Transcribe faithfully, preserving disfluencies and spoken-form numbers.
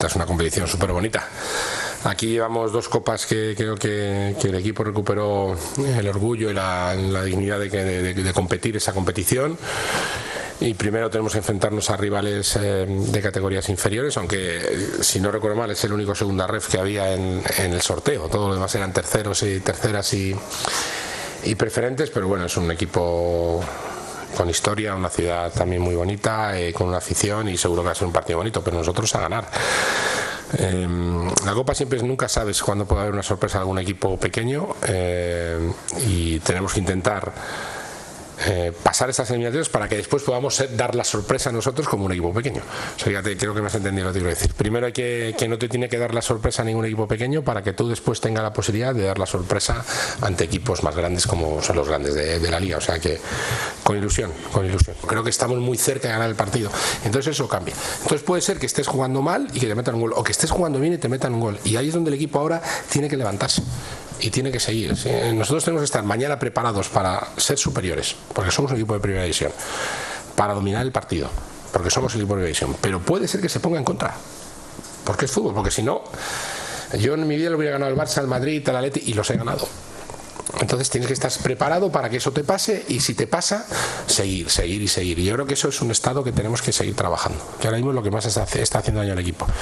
Es una competición súper bonita. Aquí llevamos dos copas que creo que, que el equipo recuperó el orgullo y la, la dignidad de, de, de competir esa competición. Y primero tenemos que enfrentarnos a rivales eh, de categorías inferiores, aunque si no recuerdo mal es el único segunda ref que había en, en el sorteo. Todos los demás eran terceros y terceras y, y preferentes, pero bueno, es un equipo con historia, una ciudad también muy bonita, eh, con una afición, y seguro que va a ser un partido bonito, pero nosotros a ganar. Eh, la Copa siempre, nunca sabes cuándo puede haber una sorpresa de algún equipo pequeño, eh, y tenemos que intentar Eh, pasar estas eliminatorias para que después podamos ser, dar la sorpresa a nosotros como un equipo pequeño. O sea, fíjate, creo que me has entendido lo que quiero decir. Primero hay que, que no te tiene que dar la sorpresa a ningún equipo pequeño para que tú después tengas la posibilidad de dar la sorpresa ante equipos más grandes como son los grandes de, de la liga. O sea que con ilusión, con ilusión. Creo que estamos muy cerca de ganar el partido. Entonces eso cambia. Entonces puede ser que estés jugando mal y que te metan un gol, o que estés jugando bien y te metan un gol. Y ahí es donde el equipo ahora tiene que levantarse y tiene que seguir. ¿Sí? Nosotros tenemos que estar mañana preparados para ser superiores, porque somos un equipo de primera división, para dominar el partido, porque somos el equipo de primera división, pero puede ser que se ponga en contra, porque es fútbol, porque si no, yo en mi vida lo hubiera ganado al Barça, al Madrid, al Atleti, y los he ganado. Entonces tienes que estar preparado para que eso te pase, y si te pasa, seguir, seguir y seguir. Y yo creo que eso es un estado que tenemos que seguir trabajando, que ahora mismo es lo que más está, está haciendo daño al equipo.